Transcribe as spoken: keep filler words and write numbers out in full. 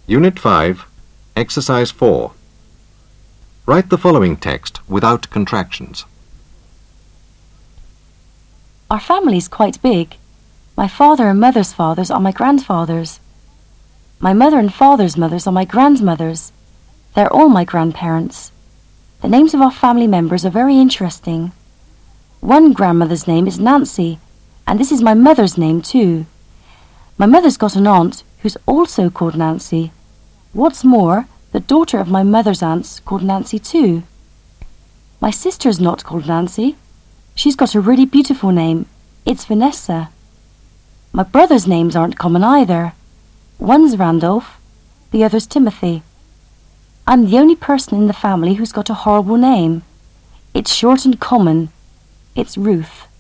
Unit five, Exercise four. Write the following text without contractions. Our family's quite big. My father and mother's fathers are my grandfathers. My mother and father's mothers are my grandmothers. They're all my grandparents. The names of our family members are very interesting. One grandmother's name is Nancy, and this is my mother's name too. My mother's got an aunt who's also called Nancy. What's more, the daughter of my mother's aunt's called Nancy too. My sister's not called Nancy. She's got a really beautiful name. It's Vanessa. My brother's names aren't common either. One's Randolph, the other's Timothy. I'm the only person in the family who's got a horrible name. It's short and common. It's Ruth.